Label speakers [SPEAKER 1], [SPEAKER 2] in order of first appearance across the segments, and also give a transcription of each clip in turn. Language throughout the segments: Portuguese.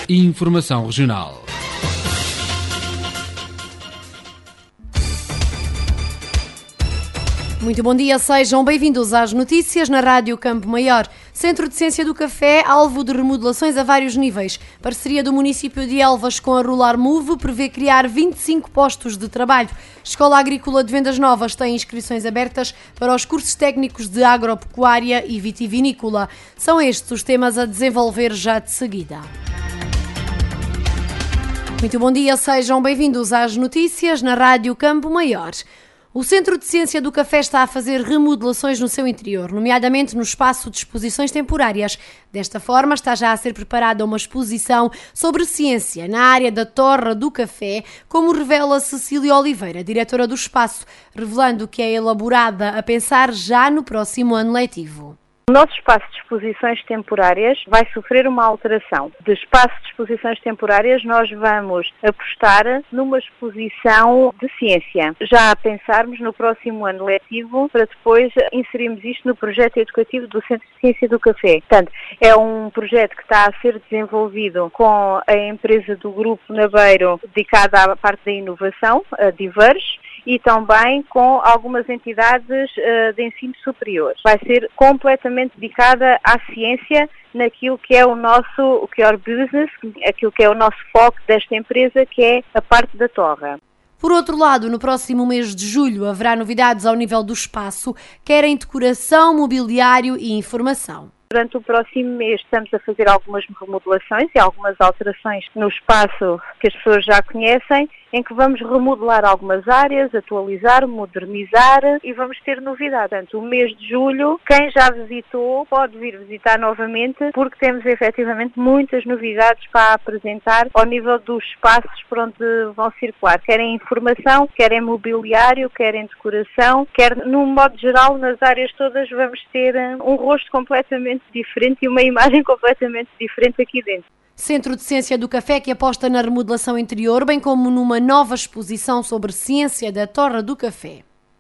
[SPEAKER 1] Informação regional.
[SPEAKER 2] Muito bom dia, sejam bem-vindos às notícias na Rádio Campo Maior. Centro de Ciência do Café, alvo de remodelações a vários níveis. Parceria do município de Elvas com a Rural Move prevê criar 25 postos de trabalho. Escola Agrícola de Vendas Novas tem inscrições abertas para os cursos técnicos de agropecuária e vitivinícola. São estes os temas a desenvolver já de seguida. Muito bom dia, sejam bem-vindos às notícias na Rádio Campo Maior. O Centro de Ciência do Café está a fazer remodelações no seu interior, nomeadamente no espaço de exposições temporárias. Desta forma, está já a ser preparada uma exposição sobre ciência na área da torra do café, como revela Cecília Oliveira, diretora do espaço, revelando que é elaborada a pensar já no próximo ano letivo.
[SPEAKER 3] O nosso espaço de exposições temporárias vai sofrer uma alteração. De espaço de exposições temporárias, nós vamos apostar numa exposição de ciência. Já a pensarmos no próximo ano letivo, para depois inserirmos isto no projeto educativo do Centro de Ciência do Café. Portanto, é um projeto que está a ser desenvolvido com a empresa do Grupo Nabeiro, dedicada à parte da inovação, a Diverge, e também com algumas entidades de ensino superior. Vai ser completamente dedicada à ciência naquilo que é o nosso core business, aquilo que é o nosso foco desta empresa, que é a parte da torra.
[SPEAKER 2] Por outro lado, no próximo mês de julho haverá novidades ao nível do espaço, quer em decoração, mobiliário e informação.
[SPEAKER 3] Durante o próximo mês estamos a fazer algumas remodelações e algumas alterações no espaço que as pessoas já conhecem, em que vamos remodelar algumas áreas, atualizar, modernizar e vamos ter novidade. Portanto, o mês de julho, quem já visitou pode vir visitar novamente, porque temos efetivamente muitas novidades para apresentar ao nível dos espaços por onde vão circular. Querem informação, querem mobiliário, querem decoração, quer, no modo geral, nas áreas todas vamos ter um rosto completamente diferente e uma imagem completamente diferente aqui dentro.
[SPEAKER 2] Centro de Ciência do Café que aposta na remodelação interior, bem como numa nova exposição sobre ciência da torra do café.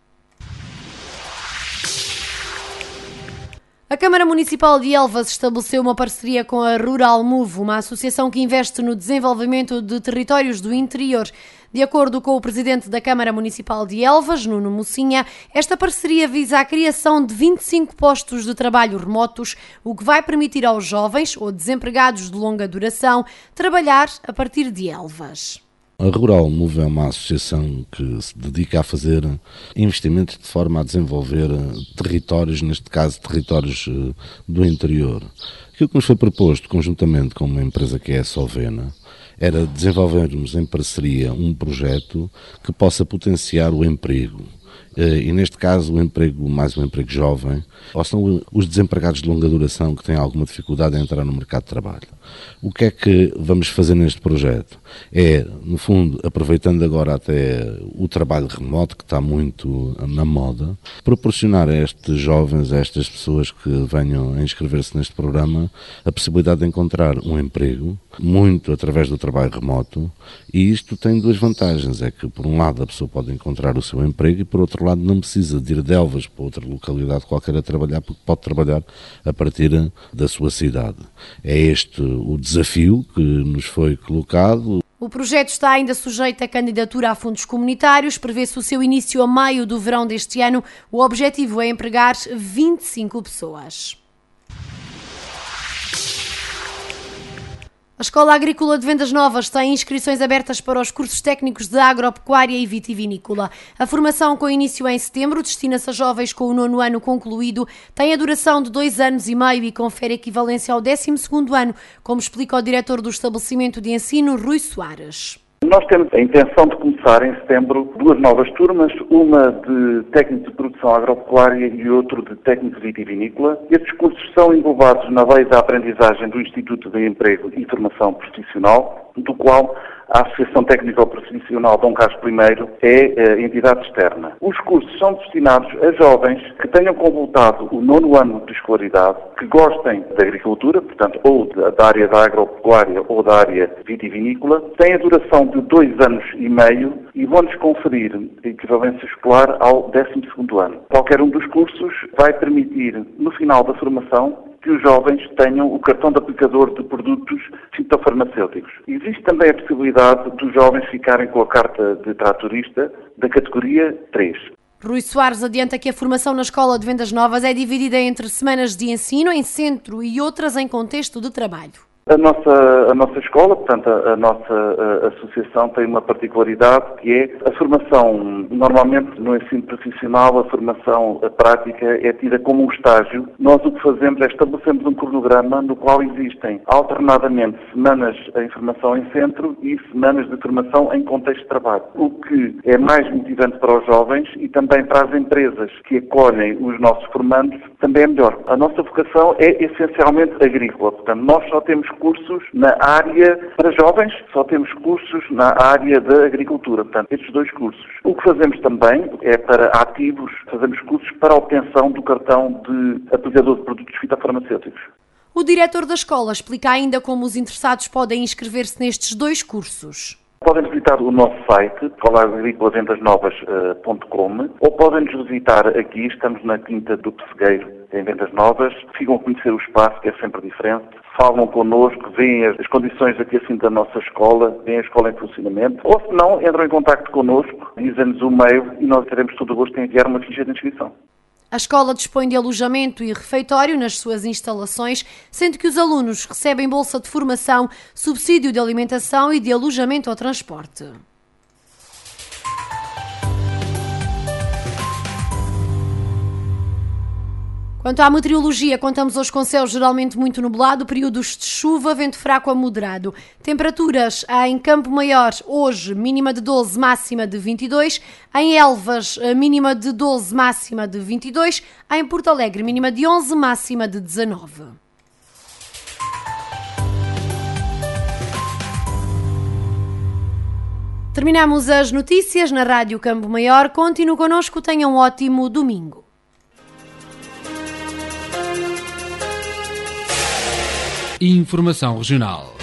[SPEAKER 2] A Câmara Municipal de Elvas estabeleceu uma parceria com a Rural Move, uma associação que investe no desenvolvimento de territórios do interior. De acordo com o presidente da Câmara Municipal de Elvas, Nuno Mocinha, esta parceria visa a criação de 25 postos de trabalho remotos, o que vai permitir aos jovens ou desempregados de longa duração trabalhar a partir de Elvas.
[SPEAKER 4] A Rural Move é uma associação que se dedica a fazer investimentos de forma a desenvolver territórios, neste caso territórios do interior. Aquilo que nos foi proposto conjuntamente com uma empresa que é a Solvena era desenvolvermos em parceria um projeto que possa potenciar o emprego. E neste caso o emprego, mais um emprego jovem, ou são os desempregados de longa duração que têm alguma dificuldade em entrar no mercado de trabalho. O que é que vamos fazer neste projeto? É, no fundo, aproveitando agora até o trabalho remoto, que está muito na moda, proporcionar a estes jovens, a estas pessoas que venham a inscrever-se neste programa, a possibilidade de encontrar um emprego, muito através do trabalho remoto, e isto tem duas vantagens, é que por um lado a pessoa pode encontrar o seu emprego e por outro lado não precisa de ir de Elvas para outra localidade qualquer a trabalhar, porque pode trabalhar a partir da sua cidade. É este o desafio que nos foi colocado.
[SPEAKER 2] O projeto está ainda sujeito à candidatura a fundos comunitários, prevê-se o seu início a maio do verão deste ano. O objetivo é empregar 25 pessoas. A Escola Agrícola de Vendas Novas tem inscrições abertas para os cursos técnicos de agropecuária e vitivinícola. A formação, com início em setembro, destina-se a jovens com o 9º ano concluído, tem a duração de 2 anos e meio e confere equivalência ao 12º ano, como explica o diretor do estabelecimento de ensino, Rui Soares.
[SPEAKER 5] Nós temos a intenção de começar em setembro 2 novas turmas, uma de técnico de produção agropecuária e outro de técnico vitivinícola. Estes cursos são englobados na lei da aprendizagem do Instituto de Emprego e Formação Profissional, do qual a Associação Técnico-Profissional Dom Carlos I é entidade externa. Os cursos são destinados a jovens que tenham completado o 9º ano de escolaridade, que gostem da agricultura, portanto, ou da área da agropecuária ou da área vitivinícola, têm a duração de 2 anos e meio e vão-lhes conferir equivalência escolar ao 12º ano. Qualquer um dos cursos vai permitir, no final da formação, que os jovens tenham o cartão de aplicador de produtos fitofarmacêuticos. Existe também a possibilidade dos jovens ficarem com a carta de tratorista da categoria 3.
[SPEAKER 2] Rui Soares adianta que a formação na Escola de Vendas Novas é dividida entre semanas de ensino em centro e outras em contexto de trabalho.
[SPEAKER 5] A nossa escola, portanto, a nossa associação tem uma particularidade que é a formação, normalmente no ensino profissional, a formação prática é tida como um estágio. Nós o que fazemos é estabelecemos um cronograma no qual existem alternadamente semanas em formação em centro e semanas de formação em contexto de trabalho. O que é mais motivante para os jovens e também para as empresas que acolhem os nossos formandos, também é melhor. A nossa vocação é essencialmente agrícola, portanto, nós só temos cursos na área para jovens, só temos cursos na área da agricultura, portanto, estes 2 cursos. O que fazemos também é para ativos, fazemos cursos para a obtenção do cartão de aplicador de produtos fitofarmacêuticos.
[SPEAKER 2] O diretor da escola explica ainda como os interessados podem inscrever-se nestes 2 cursos.
[SPEAKER 5] Podem visitar o nosso site, escolaagricolavendasnovas.com, ou podem nos visitar aqui, estamos na Quinta do Pessegueiro, em Vendas Novas, ficam a conhecer o espaço, que é sempre diferente, falam connosco, veem as condições aqui assim da nossa escola, veem a escola em funcionamento, ou se não, entram em contacto connosco, dizem-nos o mail e nós teremos todo o gosto em enviar uma ficha de inscrição.
[SPEAKER 2] A escola dispõe de alojamento e refeitório nas suas instalações, sendo que os alunos recebem bolsa de formação, subsídio de alimentação e de alojamento ao transporte. Quanto à meteorologia, contamos hoje com céu geralmente muito nublado, períodos de chuva, vento fraco a moderado. Temperaturas em Campo Maior, hoje, mínima de 12, máxima de 22. Em Elvas, mínima de 12, máxima de 22. Em Porto Alegre, mínima de 11, máxima de 19. Terminamos as notícias na Rádio Campo Maior. Continue connosco, tenham um ótimo domingo.
[SPEAKER 1] Informação regional.